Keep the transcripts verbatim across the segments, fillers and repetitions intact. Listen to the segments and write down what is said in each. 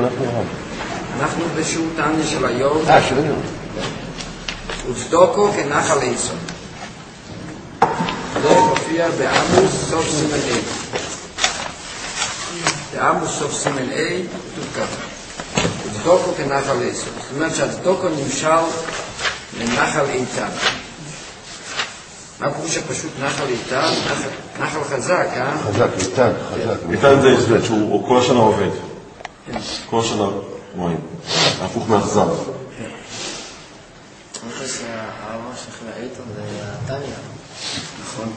אנחנו בשיעור תניא של היום. אה, של היום. וצדוקו כנחל עיסון. זה מופיע בעמוס סוף סימן A. בעמוס סוף סימן A כתוב ככה. וצדוקו כנחל עיסון. זאת אומרת שהצדוקו נמשל לנחל איתן. מה פירוש שפשוט נחל איתן? נחל חזק, אה? חזק, איתן, חזק. איתן זה הסבט, שהוא כל השנה עובד. כל השנה רואים. הפוך מאכזר. אני חושב שהאהבה שלך לאיתן זה התניא. נכון.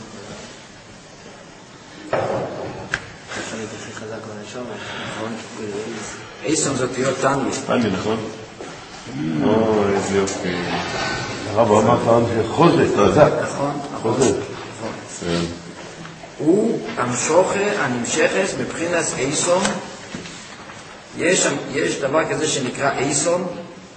החלק הכי חזק בנשום. נכון. איסון זאת להיות תניא. תניא, נכון? או, איזה יופי. הרב אמר כאן שחוזק, חזק. נכון, חוזק. נכון. הוא המשוכה הנמשכת מבחינת איסון. יש, יש דבר כזה שנקרא איסון,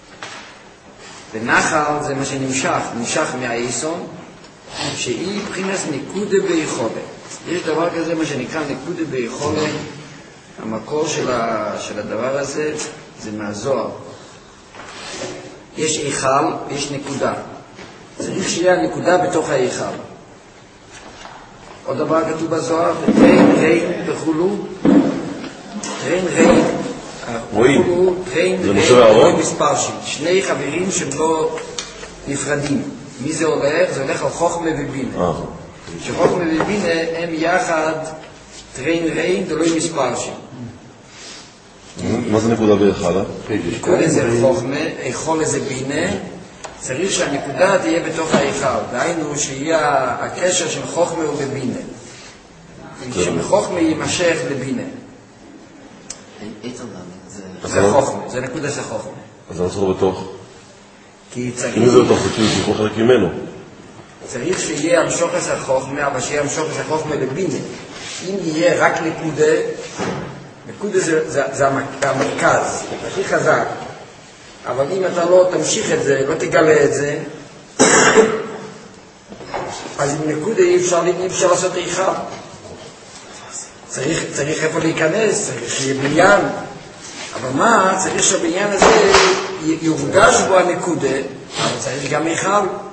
ונחל זה מה שנמשך, נמשך מהאיסון, שהיא מבחינת נקודה ביכולת. יש דבר כזה מה שנקרא נקודה ביכולת, המקור של, ה, של הדבר הזה זה מהזוהר. יש איכל ויש נקודה. צריך שיהיה הנקודה בתוך האיכל. עוד דבר כתוב בזוהר, טרין ריין וכולו, טרין ריין, וכולו, טרין ריין מספר שין. שני חברים שהם לא נפרדים. מי זה הולך? זה הולך על חוכמה ובינה. שחוכמה ובינה הם יחד טרין ריין ולא מספר שין. מה זה נקודה בהיכל? נקודה זה חוכמה, איכול זה בינה. צריך שהנקודה תהיה בתוך האיכל, דהיינו שיהיה הקשר של חוכמה ובבינה. שמחוכמה יימשך לבינה. איתן זה... זה חוכמה, זה נקודה של חוכמה. אז אני צריך בתוך... כי צריך... אם זה בתוך, זה כאילו שיקול חלק ממנו. צריך שיהיה המשוכס החוכמה, אבל שיהיה המשוכס החוכמה לבינה. אם יהיה רק נקודה, נקודה זה, זה, זה המרכז, הכי חזק. אבל אם אתה לא תמשיך את זה, לא תגלה את זה, אז עם נקודה אי אפשר, אי אפשר לעשות איכל. צריך, צריך איפה להיכנס, צריך שיהיה בניין. אבל מה? צריך שהבניין הזה יורגש בו הנקודה, אבל צריך גם איכל.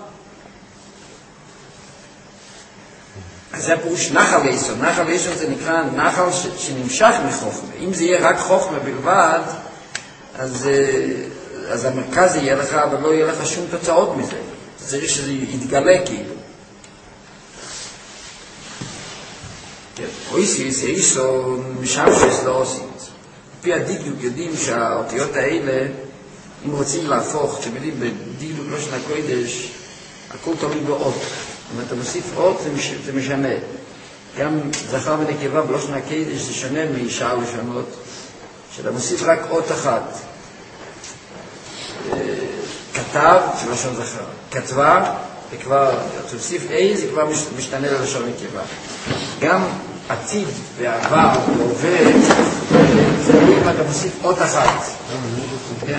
אז זה הפירוש נחל איסון. נחל איסון זה נקרא נחל ש, שנמשך מחוכמה. אם זה יהיה רק חוכמה בלבד, אז... אז המרכז יהיה לך, אבל לא יהיה לך שום תוצאות מזה. צריך שזה יתגלה כאילו. אויסיס, איסו, משם שיש לא עושים. לפי הדיוק יודעים שהאותיות האלה, אם רוצים להפוך, כשמדים בדיוק לא שנה קודש, הכל תלוי באות. אם אתה מוסיף אות, זה משנה. גם זכר ונקבה בלא שנה קודש, זה שונה מאישה לשונות, שאתה מוסיף רק אות אחת. כתב, של לשון זכר. כתבה, זה כבר, תוסיף A, זה כבר משתנה ללשון נקבה. גם עתיד ועבר ועובד, זה לא אם אתה מוסיף אות אחת. כן?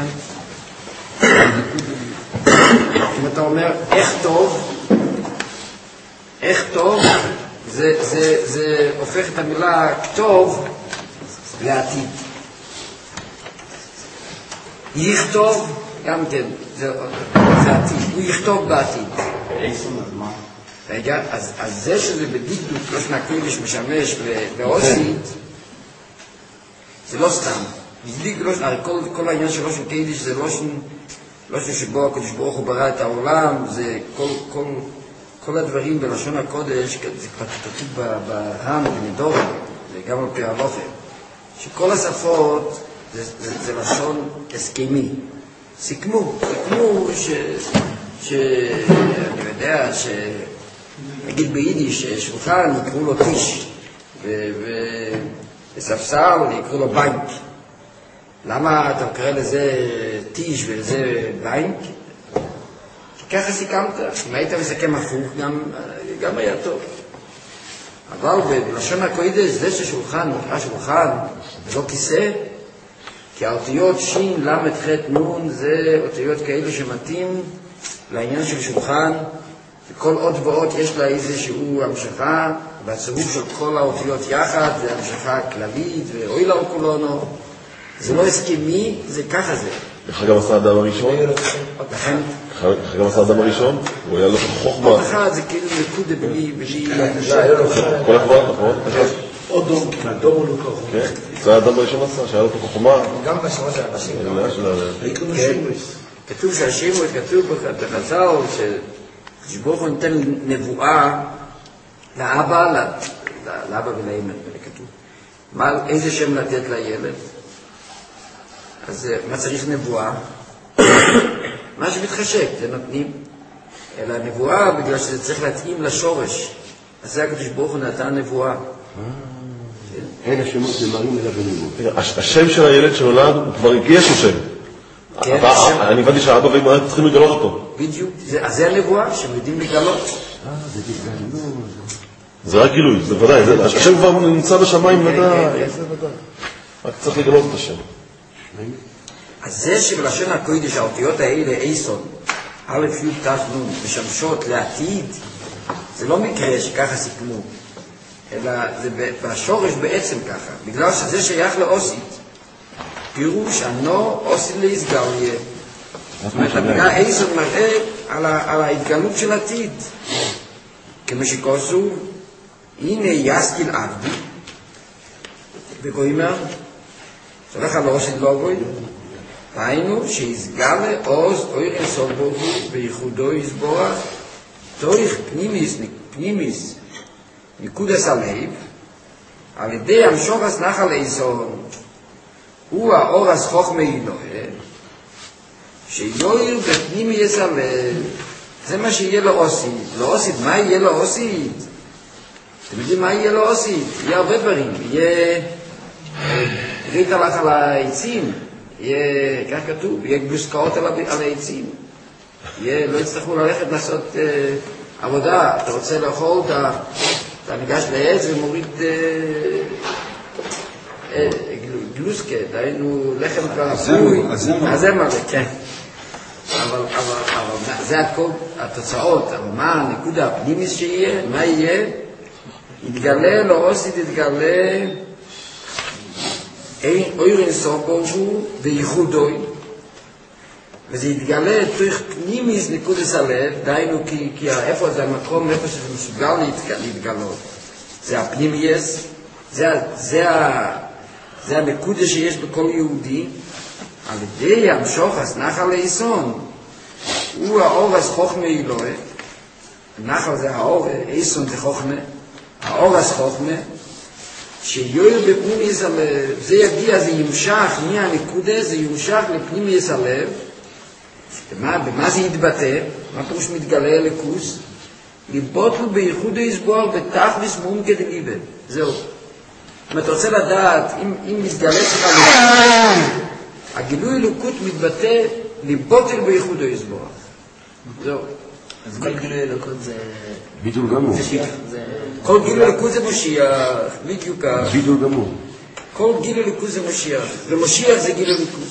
אם אתה אומר, איך טוב, איך טוב, זה, זה, זה הופך את המילה כתוב לעתיד. יכתוב, גם כן, זה, זה עתיד, הוא יכתוב בעתיד. איסון, אז מה? רגע, אז, אז זה שזה בדיוק לא שנה קודש משמש באוסית, זה לא סתם. בדיוק לא שנה, כל, כל העניין של לושן קודש זה לושן, לושן שבו הקודש ברוך הוא ברא את העולם, זה כל, כל, כל הדברים בלשון הקודש, זה כבר כתוב בהם, בנדור, וגם על פי הלוחם, שכל השפות זה, זה, זה לשון הסכמי. סיכמו, סיכמו ש... ש... אני יודע ש... נגיד ביידיש, שולחן יקראו לו טיש, ו... ו... וספסל יקראו לו בנק. למה אתה קורא לזה טיש ולזה בנק? כי ככה סיכמת. אם היית מסכם הפוך, גם, גם היה טוב. אבל בלשון הקודש, זה ששולחן נקרא שולחן, ולא כיסא, כי האותיות שין, למד, חט, נון, זה אותיות כאלה שמתאים לעניין של שולחן, וכל אות ואות יש לה איזשהו המשכה, והצירוף של כל האותיות יחד זה המשכה כללית, ואוי לה וכולנו, זה לא הסכמי, זה ככה זה. איך גם עשה האדם הראשון? לכן, איך גם עשה האדם הראשון? הוא היה לו חוכמה. עוד אחד זה כאילו נקודה בלי... כל הכבוד, נכון? עוד דום, דום הוא לא כוח. כן, זה האדם הראשון עשה, שהיה לו חוכמה. גם בשמות של האנשים. כן. כתוב שהשימו, כתוב בחז"ל, שברוך הוא נותן נבואה לאבא, לאבא ולאמא, כתוב. איזה שם לתת לילד? אז מה צריך נבואה? מה שמתחשק, זה נותנים. אלא נבואה בגלל שזה צריך להתאים לשורש. אז זה הקדוש ברוך הוא נתן נבואה. אין השמות נאמרים אלא בנבואה. השם של הילד שנולד, הוא כבר הגיע שהוא שם. אני הבנתי שהאבא ואמא צריכים לגלות אותו. בדיוק. אז זה הנבואה שהם יודעים לגלות. אה, זה גילוי. זה רק גילוי, זה ודאי. השם כבר נמצא בשמיים ודאי. רק צריך לגלות את השם. אז זה שבלשון הקודש האותיות האלה, איסון, א' י' ת' נ', משמשות לעתיד, זה לא מקרה שככה סיכמו, אלא זה בשורש בעצם ככה, בגלל שזה שייך לאוסית, פירוש ענו אוסית להסגריה. זאת אומרת, המילה איסון מראה על, על ההתגלות של עתיד. כמו שכוסו, הנה יסקיל עבדי, וגוימר, שולח על אוסית לא גוי, ראינו שיסגל לעוז אויר אינסוף ברוך הוא בייחודו יסבורך תוריך פנימיס, פנימיס ניקודס הלב על ידי המשורס נחל איסון הוא האורס חוכמה אלוהי שיועיר בפנימיס הלב. זה מה שיהיה לו אוסית. לא אוסית, מה יהיה לו אוסית? אתם יודעים מה יהיה לו אוסית? יהיה הרבה דברים. יהיה ברית הלך על העצים, יהיה, כך כתוב, יהיה גלוסקאות על, על העצים. יהיה, לא יצטרכו ללכת לעשות אה, עבודה. אתה רוצה לאכול, אתה, אתה ניגש לעץ ומוריד אה, אה, גלוסקה, דהיינו לחם כבר אפוי. אז זה מה זה, כן. אבל, אבל, אבל זה הכל התוצאות. אבל מה הנקודה הפנימית שיהיה? מה יהיה? יתגלה, לא אוסית יתגלה אויר אינסוף ברוך הוא בייחודוי, וזה יתגלה תוך פנימיס נקודס הלב, דהיינו כי, כי איפה זה המקום, איפה שזה מסוגל להתגלות. זה הפנימיס, זה, זה, זה הנקודה שיש בכל יהודי, על ידי המשוחס נחל איסון, הוא האורס חוכמה אלוהי, נחל זה האור, איסון זה חוכמה, האורס חוכמה, שיוער בפנימיס הלב, זה יגיע, זה ימשך מהנקודה, זה ימשך לפנימיס הלב. במה, במה זה יתבטא? מה פירוש מתגלה אלוקוס? ליבוטל בייחוד יסבור בתכלס מומקה דליבה. זהו. אם אתה רוצה לדעת, אם, אם מתגלה שלך, הגילוי אלוקות מתבטא ליבוטל בייחוד יסבור. זהו. אז כל גילוי אלוקות זה... ביטול גמור. כל גילוי אלוקות זה משיח, בדיוק. ביטול גמור. כל גילוי אלוקות זה משיח, ומשיח זה גילוי אלוקות.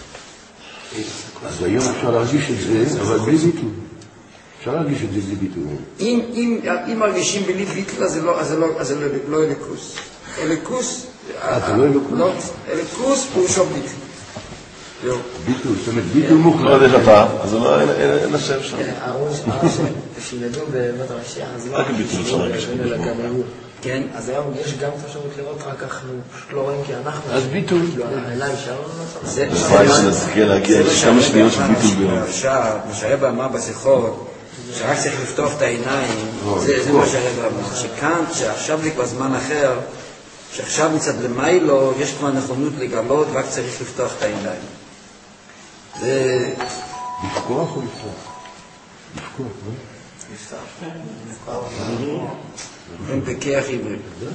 אז היום אפשר להרגיש את זה, אבל בלי ביטול. אפשר להרגיש את זה בלי ביטול. אם, אם, אם מרגישים בלי ביטול, אז זה לא, אז זה לא, אז זה לא אלוקוס. אלוקוס, זה לא אלוקוס? לא, אלוקוס פירושו ביטול. ביטול, זאת אומרת, ביטול מוחלט. לא יודע אתה, אז אין השם שם. הראש, כשילדו בבת המשיח, אז לא... רק ביטול אפשר להרגיש אלא גם היו. כן. אז היום יש גם את האפשרות לראות, רק אנחנו פשוט לא רואים כי אנחנו... אז ביטול. אליי אפשר לא זה הלוואי שנזכה להגיע לכמה שניות של ביטול ביום. עכשיו, מה שהרב אמר בשיחות, שרק צריך לפתוח את העיניים, זה מה שהרב אמר. שכאן, שעכשיו זה כבר זמן אחר, שעכשיו מצד למיילו, יש כבר נכונות לגלות, רק צריך לפתוח את העיניים. זה... לפקוח או לפתוח? לפקוח, לא? לפתוח. הם פקח עברי.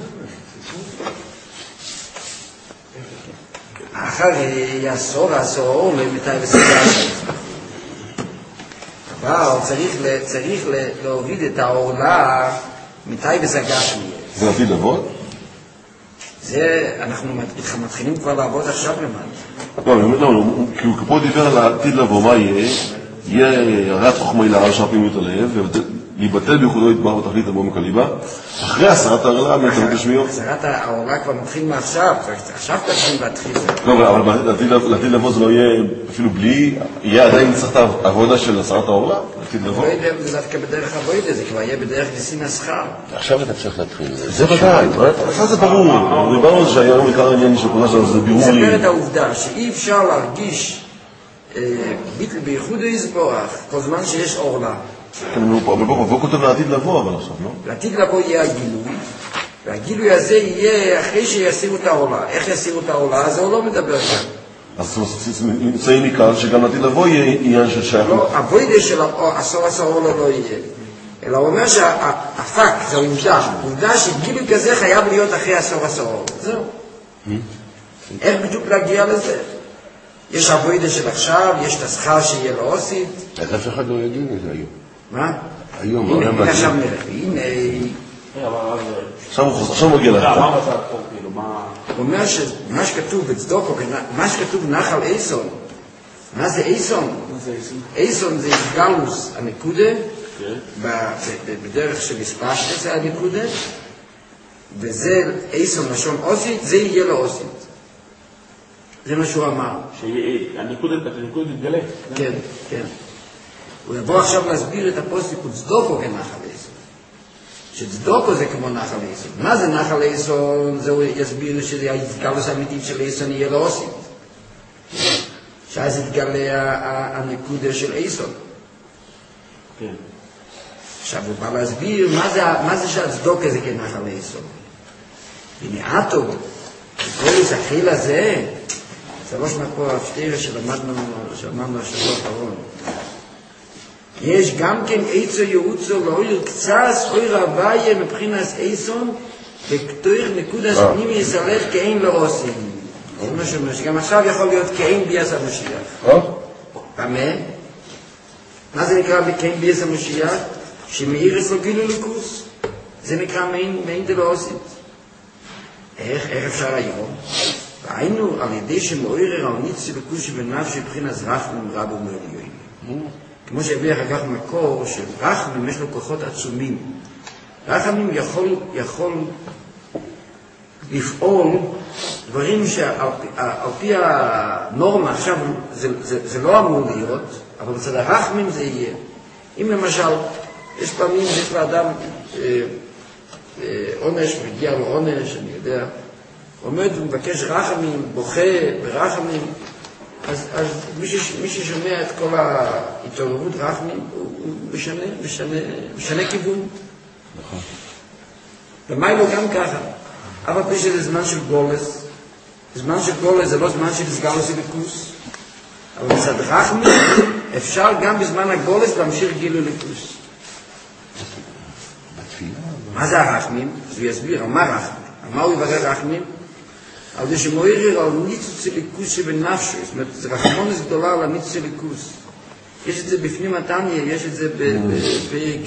אחר יעשור, עשור, למתי בסדר. אבל צריך להוריד את העורלה מתי בסגר. זה עתיד לבוא? זה, אנחנו מתחילים כבר לעבוד עכשיו למעלה. לא, לא, כי הוא פה דיבר על העתיד לבוא, מה יהיה? יהיה הרי חוכמה היא להרע של הפנימיות הלב, להיבטל בייחודו יתברך בתכלית בעומק הליבה, אחרי הסרת הערלה מהתנות השמיעות. הסרת הערלה כבר מתחיל מעכשיו, עכשיו תתחיל להתחיל. לא, אבל לעתיד לבוא זה לא יהיה, אפילו בלי, יהיה עדיין צריך את העבודה של הסרת הערלה, לעתיד לבוא. לא יודע, זה דווקא בדרך עבודה, זה כבר יהיה בדרך ניסין השכר. עכשיו אתה צריך להתחיל. זה ודאי, עכשיו זה ברור. דיברנו על זה שהיום עיקר העניין של כולה שלנו, זה בירור לי. מספר את העובדה שאי אפשר להרגיש ביטל בייחוד יתברך כל זמן שיש עורלה. אבל פה כותב לעתיד לבוא, אבל עכשיו, לא? לעתיד לבוא יהיה הגילוי, והגילוי הזה יהיה אחרי שיסירו את העורלה. איך יסירו את העורלה? זה הוא לא מדבר כאן. אז נמצאים מכאן שגם לעתיד לבוא יהיה עניין של שייך. לא, הבוידה של עשור עשור עורלה לא יהיה. אלא הוא אומר שהפק, זו עובדה, עובדה שגילוי כזה חייב להיות אחרי עשור עשור עורלה. זהו. איך בדיוק להגיע לזה? יש הבוידה של עכשיו, יש את השכר שיהיה לו עושית. אז אף אחד לא יגיד את זה היום. מה? היום, הנה, העולם הנה עכשיו מגיע. נראה, הנה... עכשיו מגיע לך. הוא אומר שמה שכתוב בצדוקו, מה שכתוב נחל איסון, מה זה איסון? איסון זה גלוס הנקודה, בדרך של הספשת זה הנקודה, וזה איסון לשון אוסית, זה יהיה לו אוסית. זה מה שהוא אמר. שהנקודה תתגלה. כן, כן. הוא יבוא עכשיו להסביר את הפוסטיקות צדוקו כנחל איסון. שצדוקו זה כמו נחל איסון. מה זה נחל איסון? זה הוא יסביר שזה ההתגלוס האמיתית של איסון יהיה לו אוסית. שאז יתגלה הנקודה של איסון. כן. עכשיו הוא בא להסביר מה זה, מה זה שהצדוקו זה כנחל איסון. הנה עטו, כל החיל הזה, שלוש מהפה הפתירה שלמדנו, שלמדנו השבוע האחרון. יש גם כן איצו יעוצו לאויר קצס אויר הוויה מבחינס איסון וכתויר נקודס פנימי יסלח כאין לא עושים. זה מה שאומר, שגם עכשיו יכול להיות כאין ביאס המשיח. במה? מה זה נקרא כאין ביאס המשיח? שמאיר אצלו גילו ליקוס. זה נקרא מאין דלא עושים. איך, איך אפשר היום? והיינו על ידי שמאוירר על ניצי לקושי בנפשי מבחינס רחמים רבו מעליונים. כמו שהביא אחר כך מקור של רחמים יש לו כוחות עצומים. רחמים יכול, יכול לפעול דברים שעל פי הנורמה עכשיו זה, זה, זה לא אמור להיות, אבל בצד הרחמים זה יהיה. אם למשל, יש פעמים, יש לאדם אה, אה, עונש, מגיע לו עונש, אני יודע, עומד ומבקש רחמים, בוכה ברחמים, אז, אז מי, ש, מי ששומע את כל ההתעוררות רחמים, הוא, הוא משנה, משנה, משנה כיוון. נכון. ומה לא גם ככה? אבל פי שזה זמן של גולס, זמן של גולס זה לא זמן של סגלוס אליקוס, אבל בצד רחמים אפשר גם בזמן הגולס להמשיך גילו אליקוס. מה זה הרחמים? אז הוא יסביר, על מה רחמים? על מה הוא יברר רחמים? על זה שמוערר על ניצוץ אליקוס שבנפשו, זאת אומרת, זה רחמונס גדולה על הניצוץ אליקוס. יש את זה בפנים התניה, יש את זה בפרק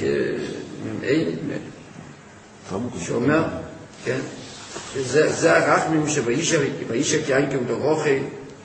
שאומר, כן, שזה הרחמים שבאיש הקיין כמדורוכי,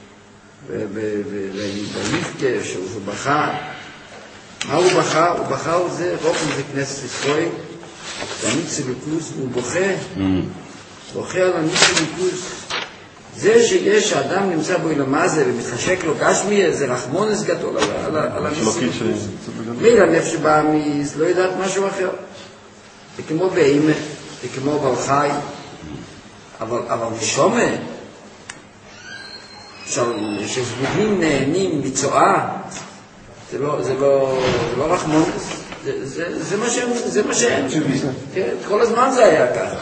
ובאיפקה שהוא בכה. מה הוא בכה? הוא בכה על זה, רוחם זה כנסת ישראל, הניצוץ אליקוס, והוא בוכה, בוכה על הניצוץ אליקוס. זה שיש האדם נמצא בו למזה ומתחשק לו גשמי, זה רחמונס גדול על הניסים. מיל הנפש שבאה מיס, לא יודעת משהו אחר. זה כמו באימא, זה כמו בעל חי. אבל משומע, שזבובים נהנים מצואה, זה לא רחמונס. זה מה שהם. כל הזמן זה היה ככה.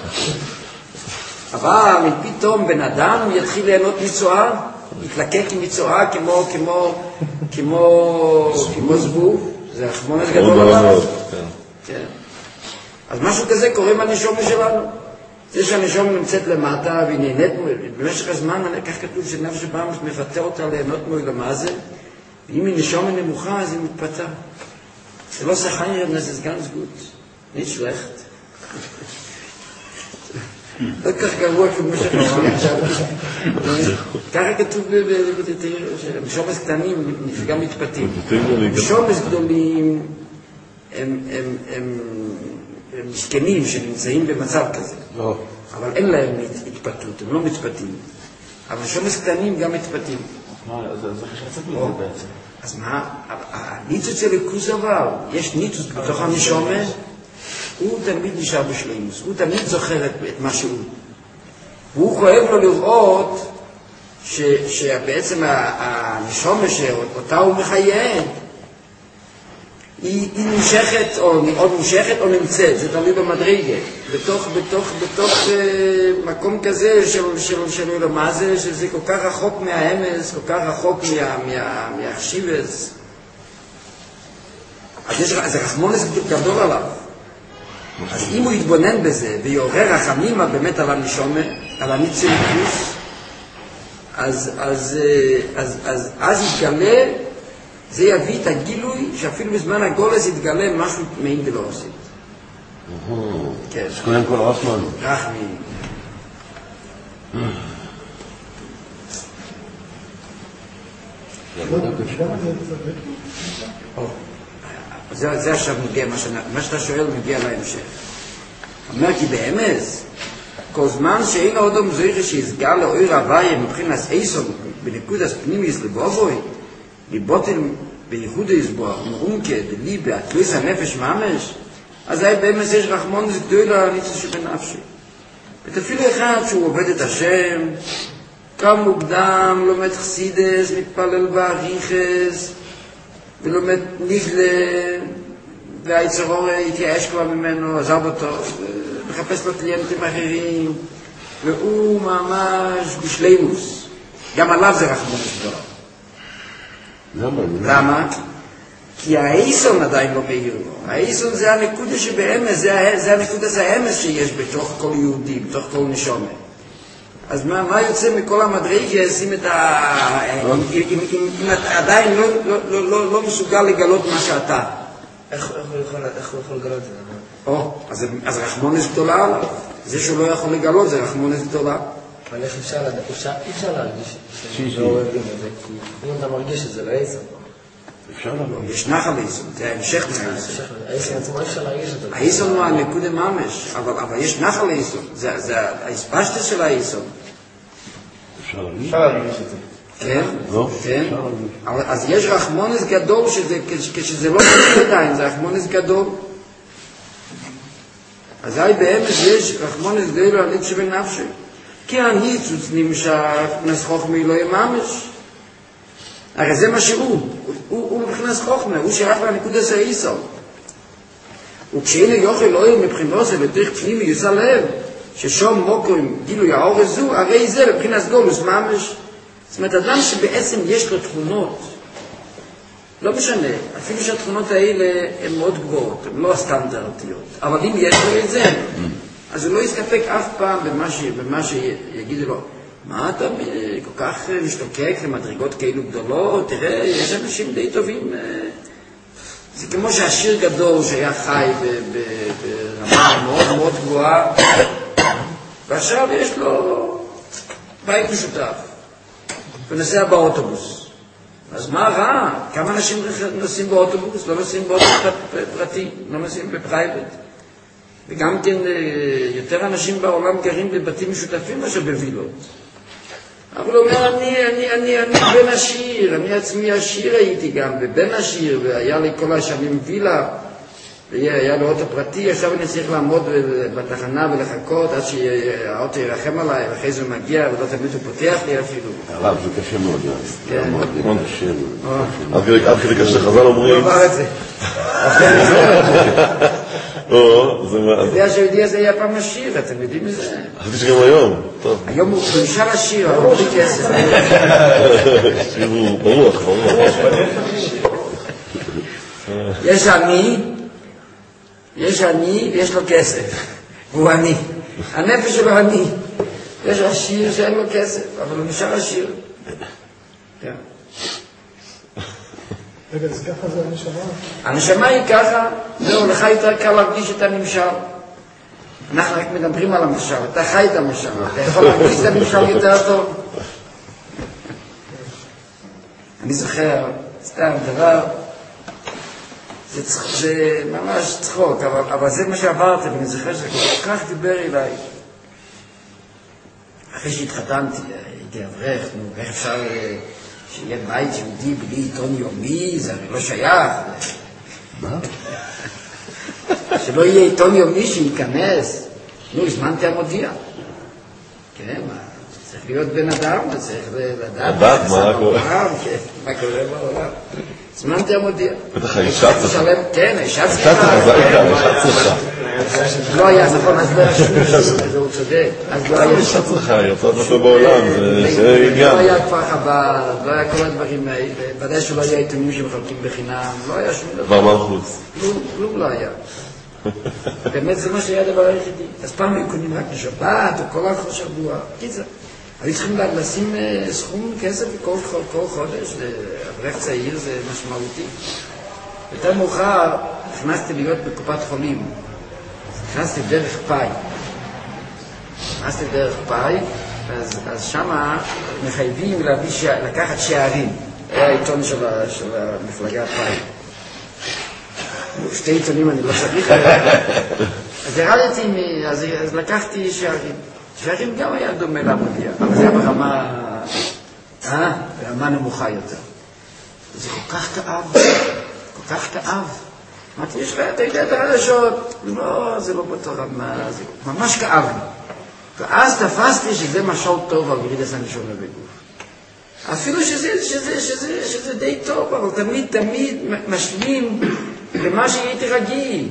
אבל פתאום בן אדם יתחיל ליהנות מצואה, יתלקק עם מצואה כמו, כמו, כמו, כמו זבוב, זה רחמונס גדול עליו. כן. אז משהו כזה קורה מהנשומה שלנו. זה שהנשומה נמצאת למטה והיא נהנית במשך הזמן, כך כתוב שנפש שבאה מפתה אותה ליהנות מלמה זה, ואם היא נשומה נמוכה אז היא מתפתה. זה לא סחיים, זה ganz gut, nicht schlecht. לא כך גרוע כמו שחשבים עכשיו. ככה כתוב בשומס קטנים, גם מתפתים. בשומס גדולים, הם, הם, הם, הם משכנים שנמצאים במצב כזה. לא. אבל אין להם התפתות, הם לא מתפתים. אבל שומס קטנים גם מתפתים. זה חשב לזה בעצם. אז מה? הניצוץ של ליכוס אבל, יש ניצוץ בתוך הנשומה, הוא תמיד נשאר בשלימוס, הוא תמיד זוכר את מה שהוא. והוא כואב לו לראות ש, שבעצם הנשומה שאותה הוא מחיה, היא, היא נמשכת או, או נמשכת או נמצאת, זה תלוי במדרגה, בתוך, בתוך, בתוך uh, מקום כזה של, של, של מה זה, שזה כל כך רחוק מהאמס, כל כך רחוק מה, מה, מהחשיבס. אז יש, זה רחמונס גדול עליו. אז אם הוא יתבונן בזה ויעורר רחמימה באמת על הנשומה, על הניצי ליכוס, אז, אז, אז, אז, אז יתגלה, זה יביא את הגילוי שאפילו בזמן הגולס יתגלה משהו מעין דלא עושה. כן. אז קודם כל רחמן. רחמים. זה עכשיו מגיע, מה שאתה שואל מגיע להמשך. אומר כי באמס, כל זמן שאין האודום זויכה שיסגר לאויר הוויה מבחינת איסון בנקוד הספנימיס לבובוי, ליבוטל בייחוד היסבוח, מעומקה, דליבה, תלויס הנפש ממש, אז היה באמס יש רחמונס גדולה הניצוץ שבנפשי. ותפילו אחד שהוא עובד את השם, קם מוקדם, לומד חסידס, מתפלל בעריכס, ולומד נגלה, והיצרור התייאש כבר ממנו, עזב אותו, מחפש לו קליינטים אחרים, והוא ממש בשלימוס. גם עליו זה רחמונס גדולה. למה? למה? כי האיסון עדיין לא מאיר לו. האיסון זה הנקודה שבאמס, זה, זה הנקודה זה האמס שיש בתוך כל יהודי, בתוך כל נשומה. אז מה, מה יוצא מכל המדרגס אם אתה, אם, אם, אם, אם אתה עדיין לא, לא, לא, לא, לא מסוגל לגלות מה שאתה? איך הוא יכול, איך הוא יכול לגלות את זה? או, אז, אז רחמונס גדולה עליו. זה שהוא לא יכול לגלות זה רחמונס גדולה. אבל איך אפשר לדעת? אי אפשר להרגיש שלא אוהבים את זה, כי אם אתה מרגיש שזה לא איסון. אפשר להרגיש. יש נחל איסון, זה ההמשך מהאיסון. האיסון עצמו אי אפשר להרגיש אותו. האיסון הוא הנקודה ממש, אבל יש נחל איסון, זה ההספשטה של האיסון. אפשר להרגיש? אפשר להרגיש את זה. כן, לא? כן. אז יש רחמונס גדול, כשזה לא קשה עדיין, זה רחמונס גדול. אז היי באמס יש רחמונס גדול על ניצוץ שבנפשי. כי הניצוץ נמשך נסחוך מאלוהי ממש. הרי זה מה שהוא, הוא מבחינת חוכמה, הוא שייך לנקודה של האיסון. וכשאין יוכל אלוהים מבחינות זה בדרך פנימי יוצא לב, ששום מוקרים גילוי האור הזו, הרי זה מבחינת גולוס ממש. זאת אומרת, אדם שבעצם יש לו תכונות, לא משנה, אפילו שהתכונות האלה הן מאוד גבוהות, הן לא הסטנדרטיות, אבל אם יש לו את זה, אז הוא לא יסתפק אף פעם במה, ש... במה שיגידו לו, מה אתה כל כך משתוקק למדרגות כאלו גדולות, תראה, יש אנשים די טובים, זה כמו שהשיר גדול שהיה חי ברמה מאוד מאוד גבוהה, ועכשיו יש לו בית משותף, ונוסע באוטובוס. אז מה רע? כמה אנשים נוסעים באוטובוס? לא נוסעים באוטובוס פרטי, לא נוסעים בפרייבט. וגם כן יותר אנשים בעולם גרים בבתים משותפים מאשר בווילות. אבל הוא אומר, אני, אני, אני, אני בן עשיר, אני עצמי עשיר הייתי גם, ובן עשיר, והיה לי כל השנים וילה, והיה לו אוטו פרטי, עכשיו אני צריך לעמוד בתחנה ולחכות עד שהאוטו ירחם עליי, ואחרי זה הוא מגיע, ולא תמיד הוא פותח לי אפילו. הרב, זה קשה מאוד, זה מאוד קשה מאוד. עד כדי קשה, חז"ל אומרים... הוא עבר את זה. אתה יודע שהיהודי הזה היה פעם עשיר, אתם יודעים מזה? חשבתי שגם היום, טוב. היום הוא נשאר עשיר, אבל הוא בלי כסף. עשיר הוא ברוח, ברוח. יש עני, יש עני ויש לו כסף, והוא עני. הנפש שלו עני. יש עשיר שאין לו כסף, אבל הוא נשאר עשיר. כן. רגע, אז ככה זה הנשמה? הנשמה היא ככה, זהו, לך יותר קל להרגיש את הנמשל. אנחנו רק מדברים על המשל, אתה חי את המשל, אתה יכול להרגיש את הנמשל יותר טוב. אני זוכר, סתם דבר, זה, זה ממש צחוק, אבל, אבל זה מה שעברתי, ואני זוכר שזה כל כך דיבר אליי. אחרי שהתחתנתי, הייתי אברך, נו, איך אפשר שיהיה בית יהודי בלי עיתון יומי, זה הרי לא שייך. מה? שלא יהיה עיתון יומי שייכנס. נו, הזמנתי המודיע. כן, מה? צריך להיות בן אדם, צריך לדעת. לדעת מה קורה. מה קורה בעולם. הזמנתי המודיע. בטח האישה צריכה. כן, האישה צריכה. האישה צריכה. לא היה, נכון, אז לא היה שום דבר, הוא צודק. אז לא היה האישה צריכה, היא רוצה אותו בעולם, זה עניין. לא היה כפר חב"ד, לא היה כל הדברים האלה, ודאי שלא היה עיתונים שמחלקים בחינם, לא היה שום דבר. דבר מלכוס. כלום לא היה. באמת זה מה שהיה הדבר היחידי. אז פעם היו קונים רק לשבת, או כל אחר שבוע. קיצר. היו צריכים לשים סכום כסף כל חודש, לאברך צעיר זה משמעותי. יותר מאוחר נכנסתי להיות בקופת חולים. נכנסתי דרך פאי. נכנסתי דרך פאי, אז, אז שמה מחייבים להביא שע, לקחת שערים. היה העיתון של, של המפלגה פאי. שתי עיתונים אני לא צריך. אז ירדתי, אז, אז לקחתי שערים. שערים גם היה דומה למודיע, אבל זה היה ברמה, אה? ברמה נמוכה יותר. זה כל כך כאב, כל כך כאב. אמרתי, יש לך, אתה יודע את הרשות? לא, זה לא באותו רמה, זה ממש כאב לי. ואז תפסתי שזה משל טוב על ברידס הנשמה בגוף. אפילו שזה, שזה, שזה, שזה די טוב, אבל תמיד, תמיד משלים למה שהייתי רגיל.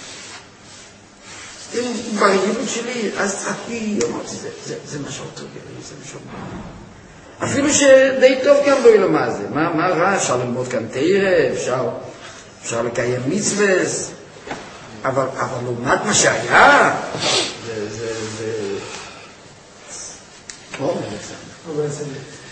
ברגילות שלי, אז צחקתי, אמרתי, זה, זה, זה משל טוב, זה משל טוב. אפילו שדי טוב גם לא יודע מה זה. מה, מה רע? אפשר ללמוד כאן תירה, אפשר, אפשר לקיים מצווס, אבל, אבל לעומת מה שהיה, זה, זה, זה... או, זה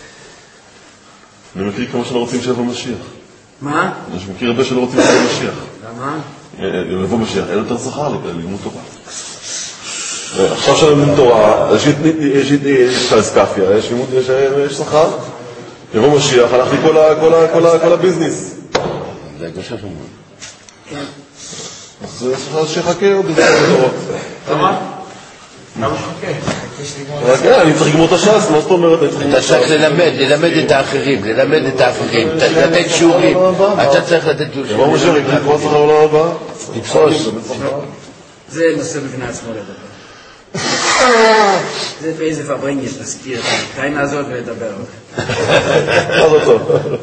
אני מכיר כמו שלא רוצים שיבוא משיח. מה? אני מכיר הרבה שלא רוצים שיבוא משיח. למה? יבוא משיח, אין יותר שכר ללמוד תורה. עכשיו שאני ללמוד תורה, יש פלסקפיה, יש שכר. יבוא משיח, הלך לי כל הביזניס. זה הגשה שאומרים. כן. אז שיחכה עוד איזה תורות. למה? למה שחכה? רגע, אני צריך לגמור את הש"ס, מה זאת אומרת? אתה צריך ללמד, ללמד את האחרים, ללמד את האחרים, לתת שיעורים. אתה צריך לתת שיעורים. יבוא משיח, יקריא כבר שכר עולם הבא. תפסוס. זה נושא בפני עצמו לדבר. זה באיזה פברנגש נזכיר, תהיינה הזאת ולדבר. אז אותו.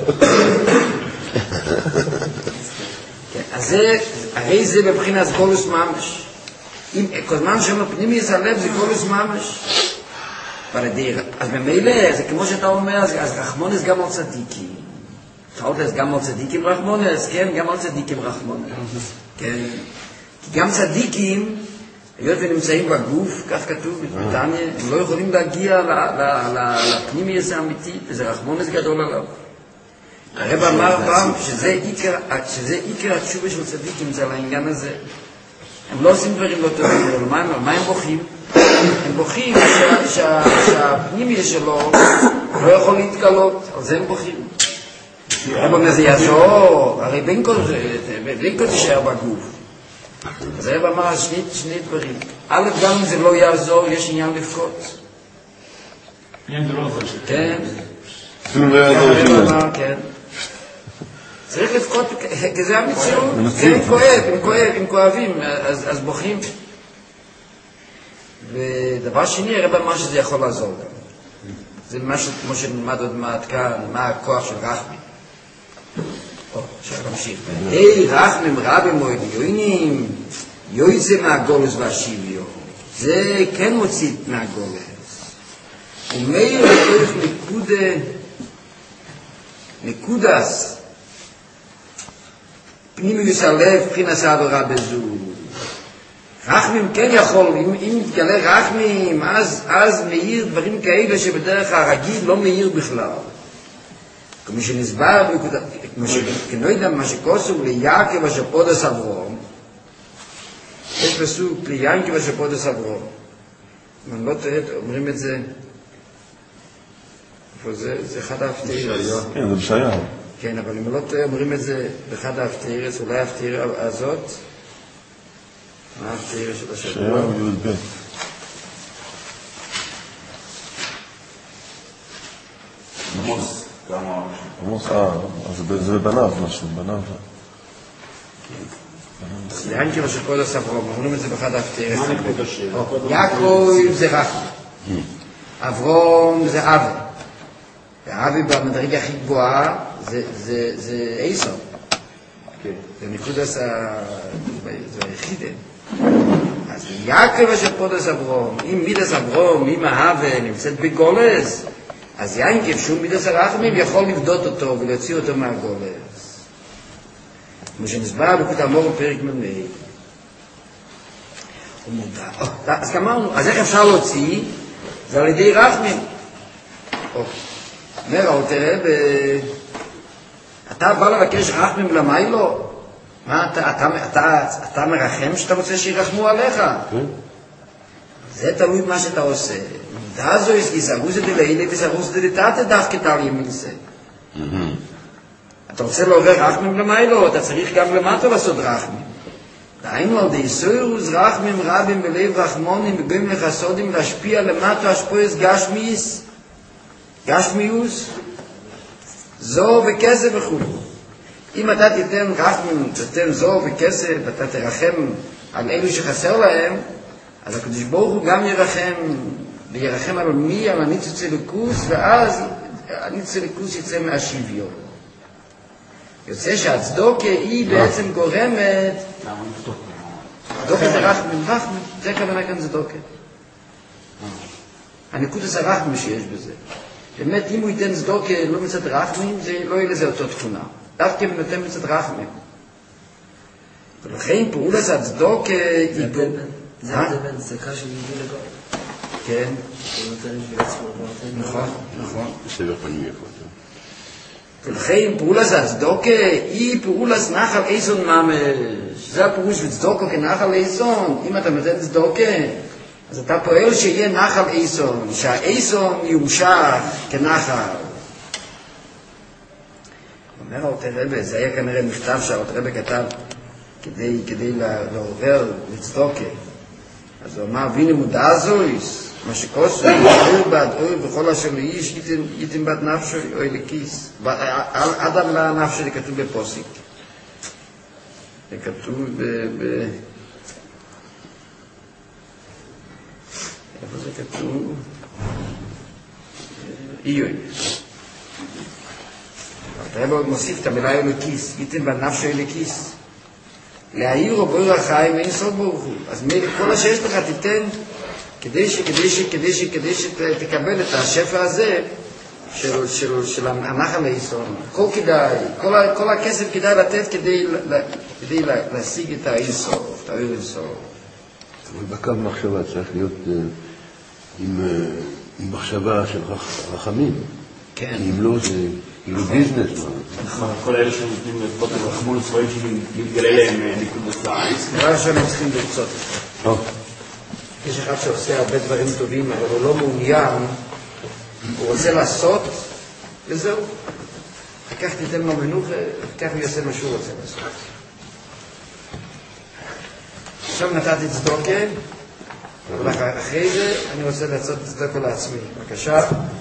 אז זה, הרי זה בבחינת גולוס ממש. אם כל זמן שם הפנימי יש הלב זה גולוס ממש. אז במילא, זה כמו שאתה אומר, אז רחמונס גם על צדיקים. תאודס גם על צדיקים רחמונס, כן, גם על צדיקים רחמונס. כן. כי גם צדיקים, היות ונמצאים בגוף, כך כתוב בבריטניה, הם לא יכולים להגיע לפנימי הזה האמיתי, וזה רחמונס גדול עליו. הרב אמר פעם שזה עיקר התשובה של צדיקים, זה על העניין הזה. הם לא עושים דברים לא טובים, אבל מה הם בוכים? הם בוכים שהפנימי שלו לא יכול להתקלות, על זה הם בוכים. הרב אומר זה יעזור, הרי בין כל זה תישאר בגוף. אז הרב אמר שני דברים. א', גם אם זה לא יעזור, יש עניין לבכות. עניין דרוך. כן. אפילו לא יעזור שום. כן. צריך לבכות, כי זה המציאות. כן, אם כואב, אם כואב, אם כואבים, אז בוכים. ודבר שני, הרב אמר שזה יכול לעזור גם. זה משהו כמו שנלמד עוד מעט כאן, מה הכוח של רחמים. או, אפשר להמשיך. היי, רחמים רבים או עליונים, יוצא מהגולס והשיביו. זה כן מוציא מהגולס. ומאיר לתוך נקודה, נקודס, פנימיוס הלב, פרינס העברה בזו. רחמים כן יכול, אם, אם יתגלה רחמים, אז, אז מאיר דברים כאלה שבדרך הרגיל לא מאיר בכלל. כמו שנסבר, כמו יודע מה שכוסו ליעקב השפודס אברום, יש פסוק ליעקב השפודס אברום. אם אני לא טועה, אומרים את זה, זה, זה אחד ההפתעים. כן, זה בשעיה. כן, אבל אם לא אומרים את זה באחד ההפטרס, אולי ההפטרה הזאת, מה ההפטרה של השבוע? שבע י"ב. עמוס, כמה... עמוס, אה, אז זה בבניו משהו, בניו. יענקב אשר קודש אברהם, אומרים את זה באחד ההפטרס. מה נקודה של? יעקב זה רחמים, אברהם זה אבי, ואבי במדרגה הכי גבוהה זה עשיו. זה נקודס היחידה. אז יעקב אשר קודש אברהם, אם מידס אברהם, אם האבה נמצאת בגולס, אז יענקב שום מידס הרחמים יכול לבדות אותו ולהוציא אותו מהגולס. כמו שנסבר בקוד המור בפרק ממי. הוא מודע. אז כמרנו, אז איך אפשר להוציא? זה על ידי רחמים. אומר, אבל תראה, אתה בא לבקש רחמים למיילו? מה, אתה, אתה, אתה, אתה מרחם שאתה רוצה שירחמו עליך? זה תלוי מה שאתה עושה. מודע זו יסגרו זה דלילה וסגרו זה דלתת דווקא תל ימינסה. אתה רוצה לעובר רחמים למיילו, אתה צריך גם למטה לעשות רחמים. דהיינו על די סוירוס רחמים רבים בלב רחמונים בגויים לחסודים להשפיע למטה השפועס גשמיס, גשמיוס, זו וכסף וכו'. אם אתה תיתן רחמים, תיתן זו וכסף, ואתה תרחם על אלו שחסר להם, אז הקדוש ברוך הוא גם ירחם, וירחם על מי? על הניצוץ אלוקוס, ואז הניצוץ אלוקוס יצא מהשוויון. יוצא שהצדוקה היא בעצם גורמת... למה נפתוק? צדוקה זה רחמים, רחמים, זה כוונה כאן צדוקה. הנקודס הרחמים שיש בזה. באמת, אם הוא ייתן צדוקה לא מצד רחמים, זה לא יהיה לזה אותו תכונה. דווקא אם נותן מצד רחמים. ולכן פעולת הצדוקה... זה בין צדקה של יהודי לגוי. כן. הוא נותן בשביל עצמו. נכון, נכון. סבר פנים יפות. ולכן פעולת הצדוקה היא פעולת נחל איסון ממש. זה הפירוש בצדוקה כנחל איסון. אם אתה נותן צדוקה, אז אתה פועל שיהיה נחל איסון, שהאיסון יומשך כנחל. אומר אותה רבי, זה היה כנראה מכתב שאותה רבי כתב כדי, כדי לעובר לצדוקה. אז הוא אמר, ויני מודע זויס, מה שקוסו, אור בעד אור בכל אשר לאיש, ייתם בת נפשו או אליקיס. עד המילה נפשו זה כתוב בפוסיק. זה כתוב ב... איפה זה כתוב? איוי. אתה רב עוד מוסיף את המילה אליקיס, ייתם בת נפשו אליקיס. להעיר או בואי רחיים אין סוד ברוך הוא. אז כל השש לך תיתן כדי ש, כדי ש, כדי ש, כדי שתקבל את השפע הזה של, של, של הנחל האיסון. כל כדאי, כל, כל הכסף כדאי לתת כדי, כדי להשיג את האינסוף, את האינסוף. אבל בקו מחשבה צריך להיות עם, עם מחשבה של רחמים. כן. כי אם לא זה כאילו ביזנס. נכון, כל אלה שנותנים לפות לרחמון הצבאים שמתגלה להם ניקוד בסעיס. נראה שהם צריכים לרצות את זה. יש אחד שעושה הרבה דברים טובים, אבל הוא לא מעוניין, הוא רוצה לעשות, וזהו. וכך תיתן לו מנוח, וכך הוא יעשה מה שהוא רוצה לעשות. עכשיו נתתי צדוקה, ואחרי זה אני רוצה לעשות צדוקה לעצמי. בבקשה.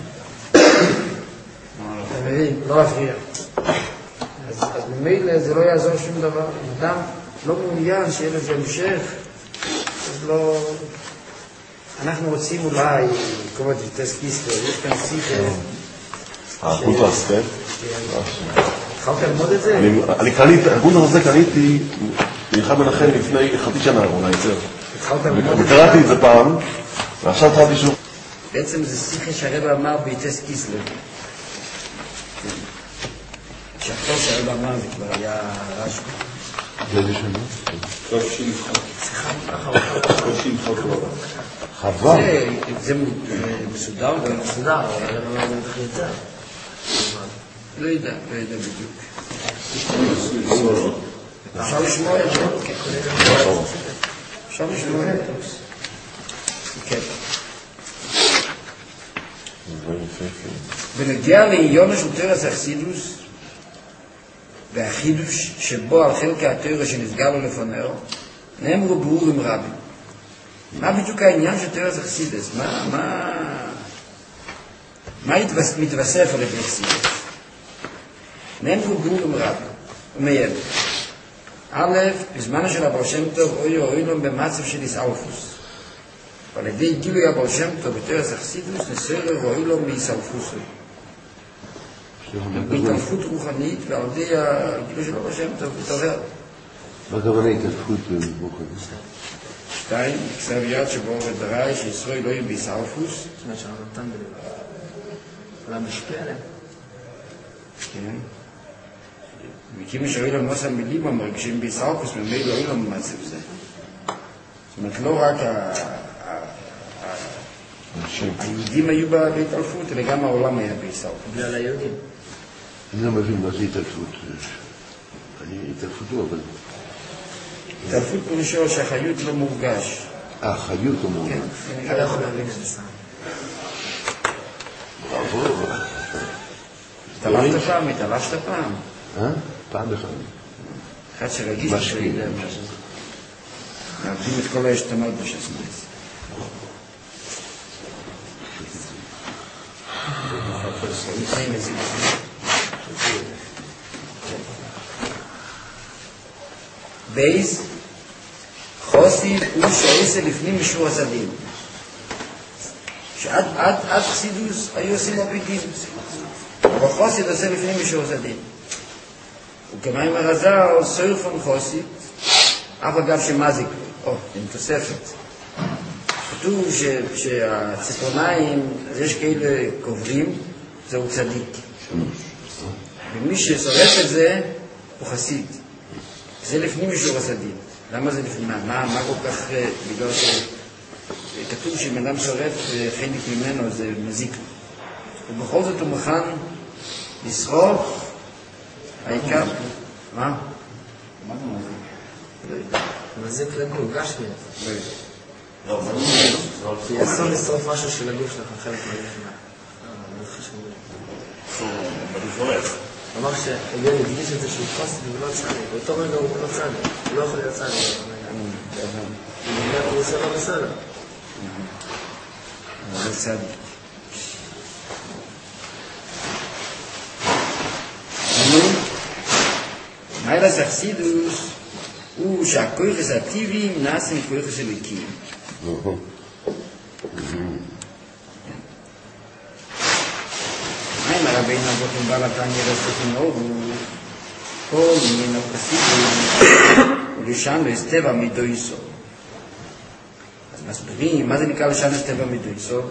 אתה מבין? לא להפריע. אז, אז ממילא זה לא יעזור שום דבר. אדם לא מעוניין שיהיה לזה המשך, אז לא... אנחנו רוצים אולי, כמו דביטס קיסטר, יש כאן סיפר... הקונטרסט, כן? התחלת ללמוד את זה? אני קניתי, הקונטרסט הזה קניתי מלחם מנחם לפני חצי שנה, אולי יותר. התחלת ללמוד את זה? וקראתי את זה פעם, ועכשיו התחלתי שוב. בעצם זה שיחה שהרב אמר ביטס קיסלר. שעכשיו שהרב אמר זה כבר היה רשו. באיזה שנה? שלושים חוק. חבל. זה מסודר? מסודר, אבל הרב אמר מתחיל את זה. לא יודע, לא יודע בדיוק. אפשר לשמוע את זה? אפשר לשמוע את זה? כן. ונגיע לעיון של תרס אכסידוס, והחידוש שבו על חלקי התיאוריה שנסגר לו לפונר, נאמרו ברורים רבים. מה בדיוק העניין של תיאוריה זה חסידס? מה, מה, מה התוס, מתווסף על ידי חסידס? נאמרו ברורים רבים, ומייד. א', בזמן של הבר שם טוב, אוי אוי לו במצב של איסאופוס. ועל ידי גילוי הבר שם טוב בתיאוריה זה חסידוס, נסויר אוי לו מאיסאופוסו. בהתעלפות רוחנית, ועל ידי הגילוי של הבר שם טוב, מתעורר. מה הכוונה התעלפות רוחנית? שתיים, כסב יד שבו ודראי שישראל לא יהיה באיסאופוס. זאת אומרת שהרמתן עולם משפיע עליהם. כן. וכיוון שאוילם לא שם מילים המרגשים באיסאופוס, ממילא לא אוילם במצב זה. זאת אומרת, לא רק היהודים היו בהתעלפות, אלא גם העולם היה באיסאופוס. בגלל היהודים. אני לא מבין מה זה התעלפות. אני התעלפות לא, אבל... התעלפות פירושו שהחיות לא מורגש. אה, חיות לא מורגש. כן, אתה לא יכול להבין את זה. ברור. התעלפת פעם, התעלפת פעם. אה? פעם אחד. אחד שרגיש את זה. מאבדים את כל ההשתנות בשסמס. לפני מזיק. בייס, חוסי הוא שעושה לפנים משור הסדים. שעד עד, עד חסידוס היו עושים אפיקים. אבל חוסי עושה לפנים משור הסדים. וכמים הרזר סויר פון חוסי, אף אגב שמזיק לו, או, עם תוספת. כתוב שהציפורניים, אז יש כאלה קוברים, זהו צדיק. ומי ששורף את זה, הוא חסיד. זה לפנים משור הסדים. למה זה לפנים? מה, מה כל כך, בגלל שכתוב שאם אדם שורף חלק ממנו, זה מזיק לו. ובכל זאת הוא מוכן לשרוף, העיקר, מה? מה זה מזיק? מזיק לגוף, גשמי. לא יודע. לא, זה לא... כי אסור לשרוף משהו של הגוף שלך, חלק מהגוף. זה חשוב. בגוף הולך. הוא אמר שהגיע לדגיש את זה שהוא חוסי ולא צדיק. באותו רגע הוא לא צדיק. הוא לא יכול להיות צדיק. הוא עושה לא בסדר. זה צדיק. מיילס אכסידוס הוא שהכויחס הטבעיים נעשים כויחס אלוקים. מה אם הרבינו אבותים בעל התניא רסופים אורו כל מן הפסידוס ולשן לו אסטבע מדויסו. אז מסבירים מה זה נקרא לשן אסטבע מדויסו?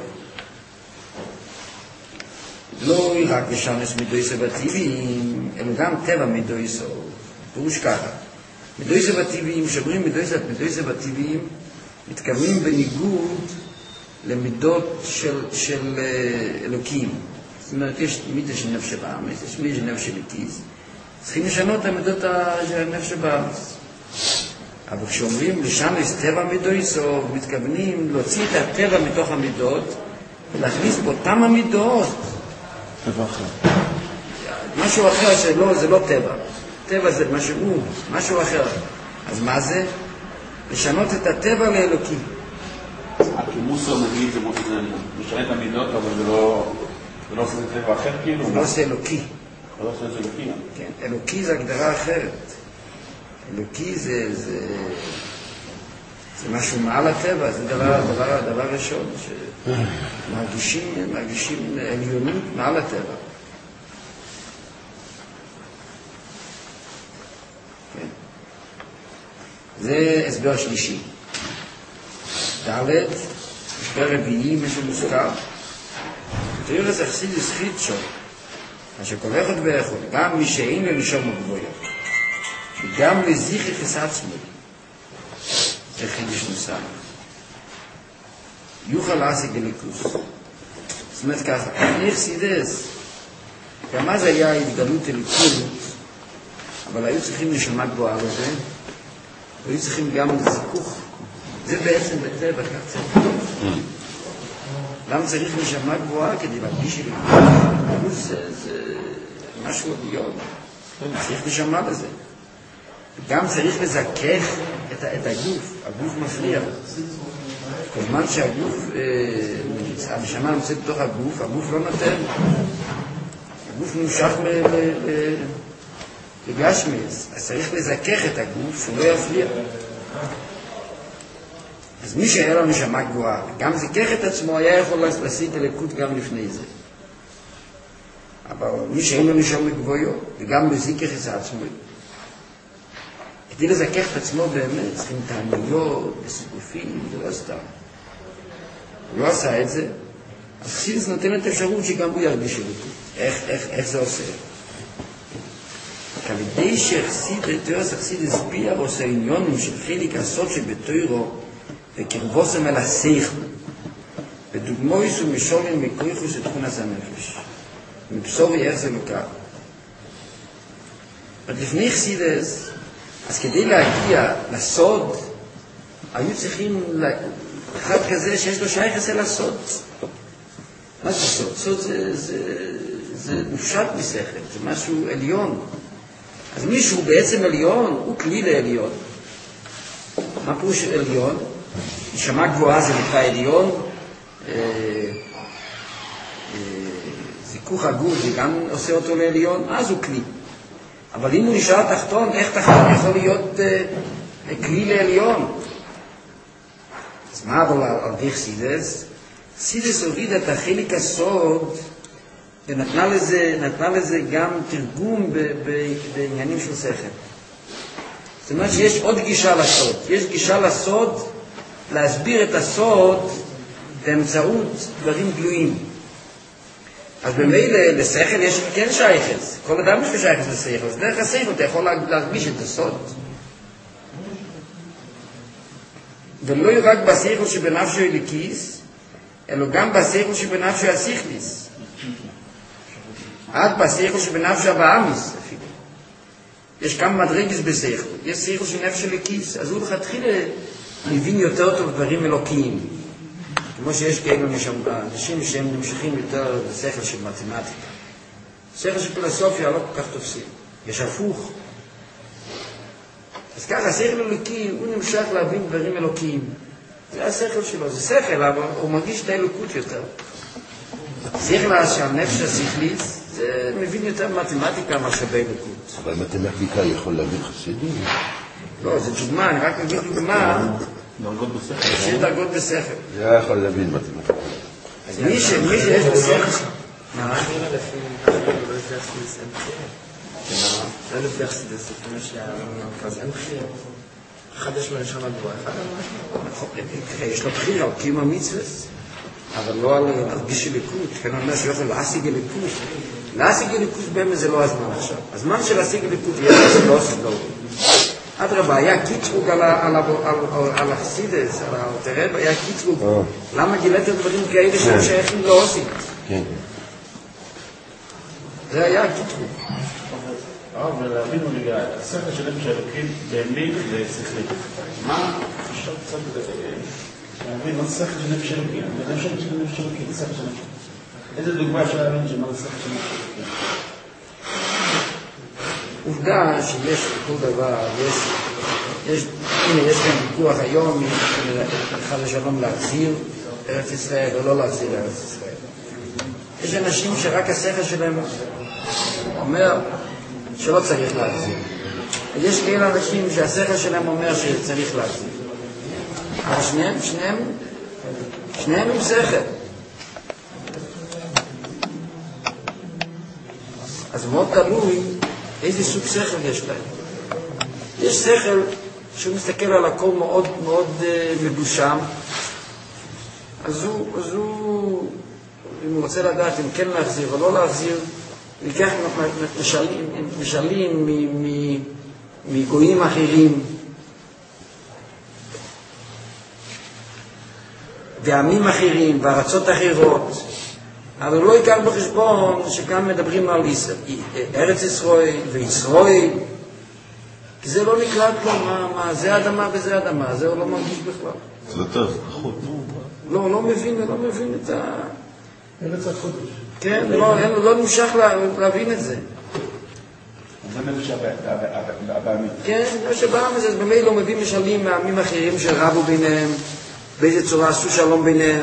לא רק לשנס מדויסו בטבעים, אלא גם טבע מדויסו. פירוש ככה. מדויסו בטבעים, שומרים מדויסו, מדויסו בטבעים, מתכוונים בניגוד למידות של, של uh, אלוקים. זאת אומרת, יש מידה של נפש באמץ, יש מידה של נפש של איטיז. צריכים לשנות את המידות של הנפש באמץ. אבל כשאומרים לשנס טבע מדויסו, מתכוונים להוציא את הטבע מתוך המידות, ולהכניס באותם המידות, טבע אחר. משהו אחר שלא, זה לא טבע. טבע זה משהו, משהו אחר. אז מה זה? לשנות את הטבע לאלוקי. הכימוסו נגיד זה משנה את המידות, אבל זה לא עושה את טבע אחר כאילו? זה לא עושה אלוקי. זה לא עושה את זה אלוקי. כן, אלוקי זה הגדרה אחרת. אלוקי זה, זה, זה משהו מעל הטבע, זה דבר, דבר, דבר ראשון, שמרגישים, מרגישים עליונות מעל הטבע. כן. זה הסבר שלישי. ד' הסבר רביעי, משהו מוזכר. תראו את החסידוס חידשו, אשר כל אחד ואחד, גם מי שאין לנשום הגבויות, וגם לזיכר חס עצמו, זה חידוש נוסף. יוכל לעסק בליכוס. זאת אומרת ככה, אני חסידס, גם אז היה התגלות אליקות, אבל היו צריכים נשמה גבוהה לזה, והיו צריכים גם זיכוך. זה בעצם בטבע, כך צריך. למה צריך נשמה גבוהה? כדי להרגיש אליקות. אליקות זה משהו עליון. צריך נשמה לזה. גם צריך לזכך את, את הגוף, הגוף מפריע. כל זמן שהגוף, אה, הנשמה נמצאת בתוך הגוף, הגוף לא נותן. הגוף נמשך לגשמיס, אז צריך לזכך את הגוף שהוא לא יפריע. אז מי שהיה לו נשמה גבוהה, גם זכך את עצמו, היה יכול להשיג אלוקות גם לפני זה. אבל מי שאין לו נשמה גבוהה, וגם לזכך את עצמו, כדי לזכך את עצמו באמת, צריכים תעניות, בסיגופים, זה לא סתם. הוא לא עשה את זה, אז חסידס נותן את האפשרות שגם הוא ירגיש אלוקות. איך, איך, איך זה עושה? כלידי שחסידס, חסידס ביאר עושה עניונים של חלק הסוד שבתוירו, וקרבוסם אל השכל. בדוגמויס ומשולים מקויכוס את תכונס הנפש. מבשורי איך זה לוקח. לפני חסידס, אז כדי להגיע לסוד, היו צריכים אחד כזה שיש לו שייכס אל הסוד. מה זה סוד? סוד זה, זה, זה מופשט משכל, זה משהו עליון. אז מישהו בעצם עליון, הוא כלי לעליון. מה פירוש עליון? נשמה גבוהה זה נקרא עליון. אה, אה, זיכוך הגוף זה גם עושה אותו לעליון, אז הוא כלי. אבל אם הוא נשאר תחתון, איך תחתון יכול להיות אה, כלי לעליון? אז מה אבל על דרך סידס? סידס הוריד את החלק הסוד ונתנה לזה, נתנה לזה גם תרגום ב, ב, בעניינים של שכל. זאת אומרת שיש עוד גישה לסוד. יש גישה לסוד להסביר את הסוד באמצעות דברים גלויים. אז במילא לשכל יש כן שייכס. כל אדם יש שייכס לשכל. אז דרך השכל אתה יכול להרגיש את הסוד. ולא רק בשכל שבנפשו אלוקיס, אלא גם בשכל שבנפשו השכליס. עד בשכל שבנפשו הבאמיס אפילו. יש כמה מדרגס בשכל. יש שכל של נפש אלוקיס, אז הוא לכתחילה מבין יותר טוב דברים אלוקיים. כמו שיש כאלה אנשים שהם נמשכים יותר לשכל של מתמטיקה. שכל של פילוסופיה לא כל כך תופסים. יש הפוך. אז ככה, השכל אלוקי, הוא נמשך להבין דברים אלוקיים. זה השכל שלו, זה שכל, אבל הוא מרגיש את האלוקות יותר. שכל שהנפש השכלית, זה מבין יותר מתמטיקה מאשר באלוקות. אבל מתמטיקה יכול להבין חסידים? לא, זה דוגמה, אני רק מבין דוגמה. דרגות בשכל. יש דרגות בשכל. זה יכול להבין מתמטיקה. אז מי שיש בשכל... מה? לא לפי החסידס אין בחירה. לא לפי החסידס, לפי שהמרכז אין בחירה. אחד יש לו נשמה גבוהה, אחד לא. יש לו בחירה, הוא קיום המצוות, אבל לא על הרגיש אלוקות. כאן אומר שהוא יכול להשיג אלוקות. להשיג אלוקות באמת זה לא הזמן עכשיו. הזמן של להשיג אלוקות יהיה זה לא סדור. אדרבה, היה קיצרוג על החסידס, על האוטרב, היה קיצרוג. למה גילת דברים כאלה שהם שייכים לאוסית? כן. זה היה קיצרוג. אבל להבין רגע, השכל של נפש האלוקית באמת לשכלית. מה חשוב קצת להבין מה השכל של נפש האלוקית? נפש האלוקית, השכל של נפש. איזה דוגמה אפשר להבין שמה השכל של נפש האלוקית? עובדה שיש כל דבר, יש, יש, הנה יש כאן ויכוח היום, אחד השלום להחזיר ארץ ישראל או לא להחזיר ארץ ישראל. יש אנשים שרק השכל שלהם אומר שלא צריך להחזיר. יש כאלה אנשים שהשכל שלהם אומר שצריך להחזיר. אבל שניהם, שניהם, שניהם עם שכל. אז מאוד תלוי איזה סוג שכל יש להם. יש שכל שהוא מסתכל על הכל מאוד מאוד uh, מבושם, אז הוא, אז הוא, אם הוא רוצה לדעת אם כן להחזיר או לא להחזיר, ניקח משלים, משלים מגויים אחרים, ועמים אחרים, וארצות אחרות, אבל הוא לא ייקח בחשבון שכאן מדברים על ארץ ישראל וישראל, כי זה לא נקרא פה, מה, מה, זה אדמה וזה אדמה, זה הוא לא מרגיש בכלל. זה יותר, זה פחות. לא, לא מבין, לא מבין את ה... ארץ הקודש. כן, לא, לא נמשך לה, להבין את זה. זה נפש הבעמית. כן, נפש הבעמית, אז במילא לא מביא משלים מעמים אחרים שרבו ביניהם, באיזה צורה עשו שלום ביניהם.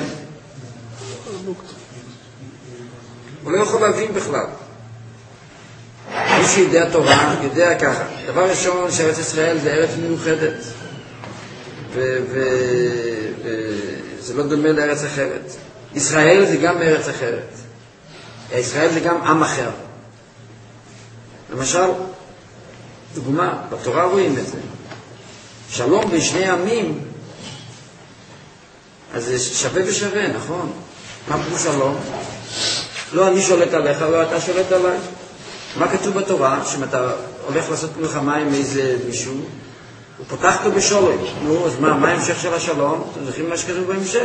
הוא לא יכול להבין בכלל. מי שיודע תורה, יודע ככה. דבר ראשון, שארץ ישראל זה ארץ מיוחדת. וזה לא דומה לארץ אחרת. ישראל זה גם ארץ אחרת. ישראל זה גם עם אחר. למשל, דוגמה, בתורה רואים את זה. שלום בין שני עמים, אז זה שווה ושווה, נכון? מה פירוש שלום? לא אני שולט עליך, לא אתה שולט עליי. מה כתוב בתורה? שאם אתה הולך לעשות מלחמה עם איזה מישהו, הוא פותח אותו בשולם. נו, אז מה, מה ההמשך של השלום? אתם זוכרים מה שכתוב בהמשך?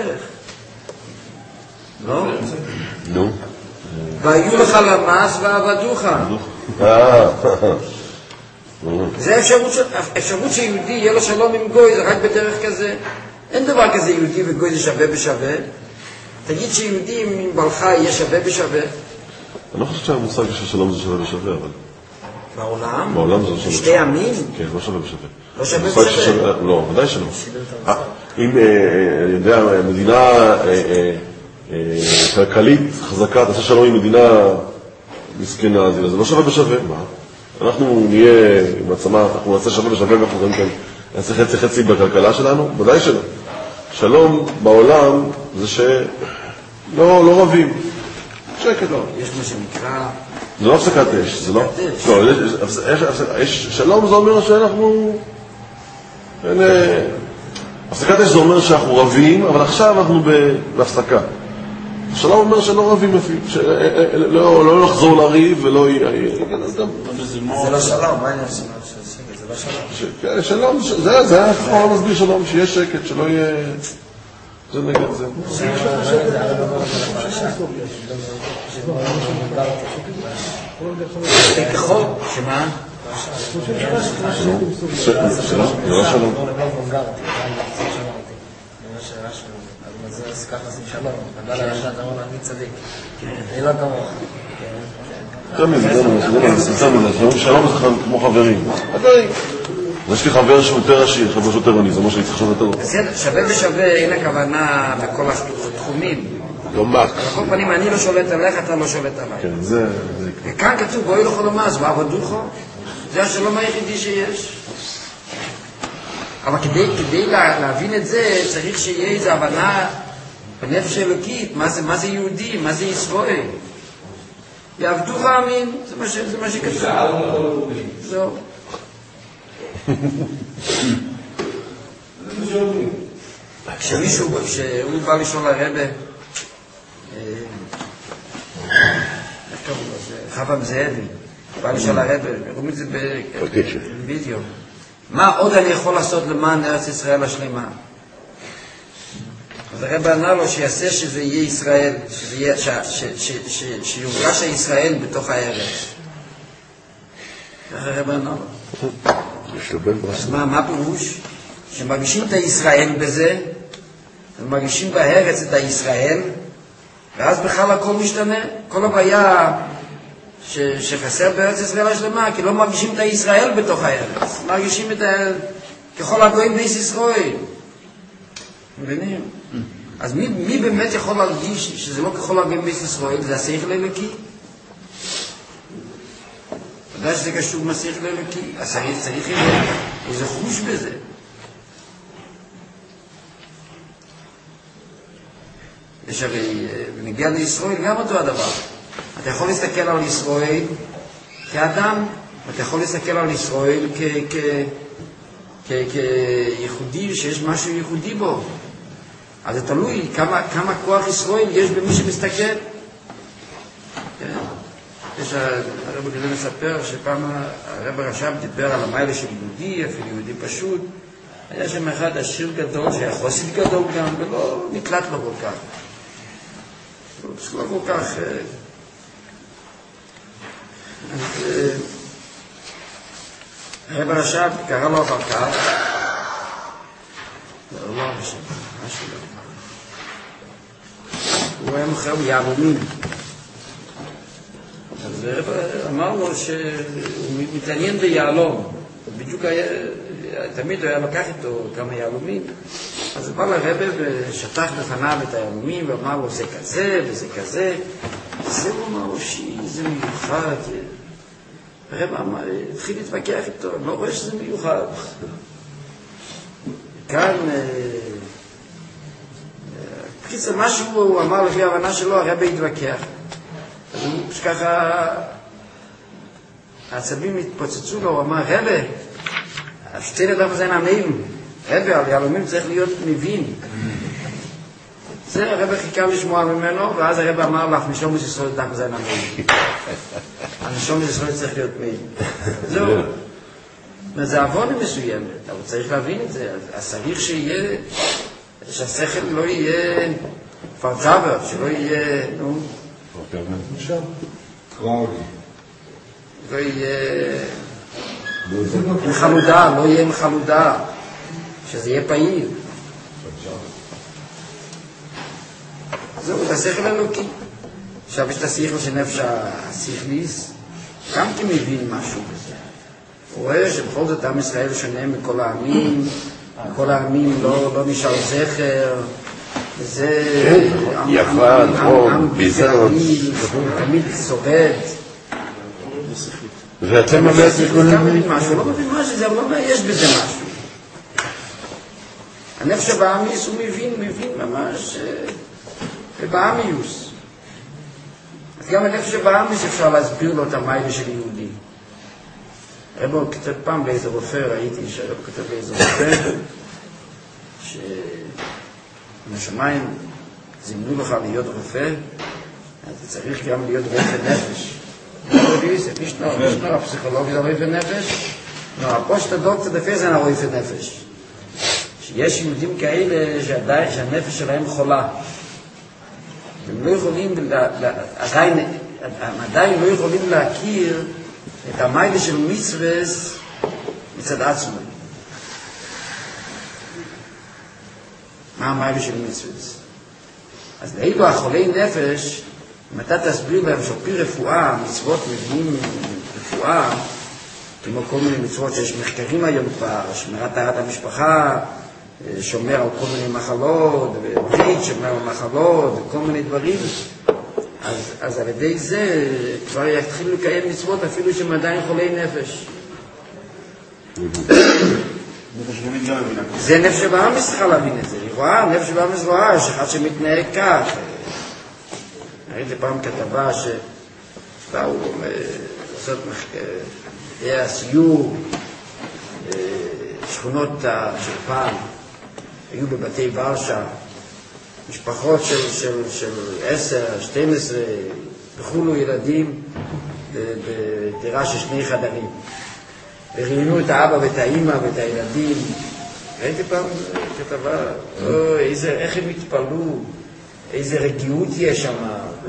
לא? נו. והיו לך למס ועבדוך. זה אפשרות שיהודי יהיה לו שלום עם גוי, זה רק בדרך כזה. אין דבר כזה יהודי וגוי זה שווה בשווה. תגיד שיהודי עם בעלך יהיה שווה בשווה. אני לא חושב שהמושג של שלום זה שווה בשווה, אבל... בעולם? בעולם זה לא שווה. שתי עמים? כן, לא שווה בשווה. לא שווה בשווה? לא, ודאי שלא. אם, אני יודע, מדינה כלכלית חזקה, תעשה שלום עם מדינה מסכנה, זה לא שווה בשווה. מה? אנחנו נהיה מעצמה, אנחנו נעשה שווה בשווה, ואנחנו גם כן נעשה חצי חצי בכלכלה שלנו? ודאי שלא. שלום בעולם זה שלא לא רבים. שקט לא. יש מה שנקרא... זה לא הפסקת אש, זה לא... לא, שלום זה אומר שאנחנו... הפסקת אש זה אומר שאנחנו רבים, אבל עכשיו אנחנו בהפסקה. שלום אומר שלא רבים אפילו, לא לחזור לריב ולא... זה לא שלום, מה אני עושה? זה לא שלום, שלום. זה היה כבר מסביר שלום, שיהיה שקט, שלא יהיה... זה נגד זה. ככל, שמה? זה לא שלום. אז ככה עושים שלום, אבל על השעת אמרו אני צדיק. אני לא כמוך. יותר מזה, יותר מזה, שלום זה כמו חברים. יש לי חבר שהוא יותר עשיר, חבר שהוא יותר עני, זה מה שאני צריך לשאול יותר. בסדר, שווה ושווה, אין הכוונה בכל התחומים. לא מק. על כל פנים, אני לא שולט עליך, אתה לא שולט עליי. כן, זה... וכאן כתוב, בואי לכו למס, ועבדוכו. זה השלום היחידי שיש. אבל כדי, כדי להבין את זה, צריך שיהיה איזו הבנה בנפש אלוקית, מה זה, מה זה יהודי, מה זה ישראל. יעבדוך אמין, זה מה, זה מה שכתוב. זהו. כשמישהו, כשהוא בא לשאול הרבה, איך קראו לו? חב"ם זאבי, בא לשאול הרבה, רואים את זה בווידאו. מה עוד אני יכול לעשות למען ארץ ישראל השלמה? אז הרב ענה לו שיעשה שזה יהיה ישראל, שיורגש הישראל בתוך הארץ. ככה הרב ענה לו. אז מה, מה פירוש? שמרגישים את הישראל בזה, ומרגישים בארץ את הישראל, ואז בכלל הכל משתנה. כל הבעיה ש, שחסר בארץ ישראל השלמה, כי לא מרגישים את הישראל בתוך הארץ. מרגישים את ה... ככל הגויים בייס ישראל. מבינים? אז מי, מי באמת יכול להרגיש שזה לא ככל הגויים בייס ישראל? זה השכל האלוקי. ודאי שזה קשור מהשכל האלוקי. אז צריך איזה חוש בזה. יש הרי, בנגיע לישראל גם אותו הדבר. אתה יכול להסתכל על ישראל כאדם, אתה יכול להסתכל על ישראל כייחודי, שיש משהו ייחודי בו. אז זה תלוי כמה, כמה כוח ישראל יש במי שמסתכל. יש הרב גדול מספר שפעם הרב רש"ב דיבר על המיילה של יהודי, אפילו יהודי פשוט. היה שם אחד עשיר גדול שהיה חסיד גדול גם, ולא נקלט לו כל כך. לא כל כך... אז הרב רש"ב קרא לו אחר כך, לא, לא רש"ב, משהו לא. הוא היה מוכר ביהלומים. אז הרב אמר לו שהוא מתעניין ביעלום. בדיוק היה, תמיד היה לקח איתו כמה יעלומים, אז בא לרבא ושטח בפניו את היעלומים ואמר לו זה כזה וזה כזה. זה הוא אמר לו שזה מיוחד. הרבא אמר, התחיל להתווכח איתו, אני לא רואה שזה מיוחד. כאן, בקיצור, מה שהוא אמר לפי ההבנה שלו, הרבא התווכח. אז הוא שככה, העצבים התפוצצו לו, הוא אמר, רבא, שתי לדף הזה נעמים, רבא, על יעלומים צריך להיות מבין. זה הרבא חיכה לשמוע ממנו, ואז הרבא אמר לך, נשום ישראל דף הזה נעמים. הנשום ישראל צריך להיות מבין. זהו. זה עבודה מסוימת, אבל צריך להבין את זה. אז צריך שיהיה, שהשכל לא יהיה פרצבר, שלא יהיה, נו, לא יהיה עם חלודה, לא יהיה עם חלודה, שזה יהיה פעיל. זהו, זה השכל אלוקי. עכשיו יש את השכל של נפש השכליס, גם כי מבין משהו בזה. הוא רואה שבכל זאת עם ישראל שונה מכל העמים, כל העמים לא, לא נשאר זכר, וזה יוון, רום, ביזנט, תמיד שורד. ואתם אומרים גם מבין משהו, לא מבין משהו, זה לא יש בזה משהו. הנפש הבאמיס הוא מבין, מבין ממש בבאמיוס. אז גם הנפש הבאמיס אפשר להסביר לו את המיילה של יהודי. רבו כתב פעם באיזה רופא, ראיתי שרבו כתב באיזה רופא, שבשמיים זימנו לך להיות רופא, אתה צריך גם להיות רופא נפש. ישנו הפסיכולוגיה רופא נפש, הפושט הדוקטור דפי זה רופא נפש. שיש יהודים כאלה שהנפש שלהם חולה. הם לא יכולים, עדיין לא יכולים להכיר את המיילה של מצווס מצד עצמו. מה המיילה של מצווס? אז לאילו החולי נפש, אם אתה תסביר להם שפי רפואה, מצוות מבינים רפואה, כמו כל מיני מצוות שיש מחקרים היום כבר, שמירת טהרת המשפחה, שומר על כל מיני מחלות, וברית שומר על מחלות, וכל מיני דברים, אז, אז על ידי זה כבר יתחילו לקיים מצוות אפילו שהם עדיין חולי נפש. זה נפש הבאמיס צריכה להבין את זה. היא רואה, נפש הבאמיס רואה, שאחד שמתנהג כך. ראיתי פעם כתבה שבאו לעשות היה סיור, שכונות של פעם, היו בבתי ורשה, משפחות של, של, של עשר, שתים עשרה, בחולו ילדים בדירה של שני חדרים. וראיינו את האבא ואת האמא ואת הילדים. ראיתי פעם כתבה, או, איזה, איך הם התפללו, איזה רגיעות יש שם.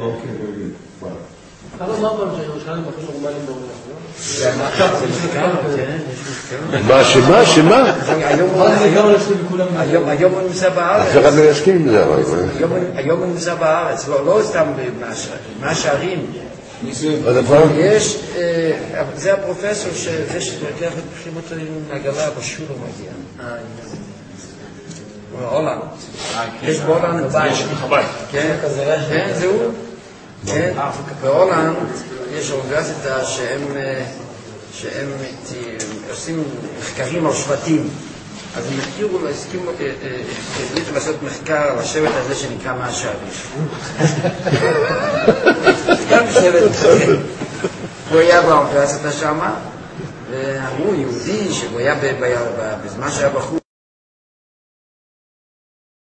אבל מה פעם שירושלים בחוש רומלים בעולם? זה מחקר, כן, יש מחקר. מה, שמה, שמה? היום הוא נמצא בארץ. אף אחד לא יסכים עם זה, אבל... היום הוא נמצא בארץ, לא סתם מהשערים. יש... זה הפרופסור, זה שלוקח את פחים אותו עם עגלה בשול הוא מגיע. הולנד. יש בהולנד בית. כן, זהו. כן, בהולנד יש אוניברסיטה שהם שהם עושים מחקרים על שבטים. אז הם הכירו, הסכימו, החליטו לעשות מחקר על השבט הזה שנקרא מהשערים. גם שבט, הוא היה באוניברסיטה שם, ואמרו יהודי שהוא היה בזמן שהיה בחוץ,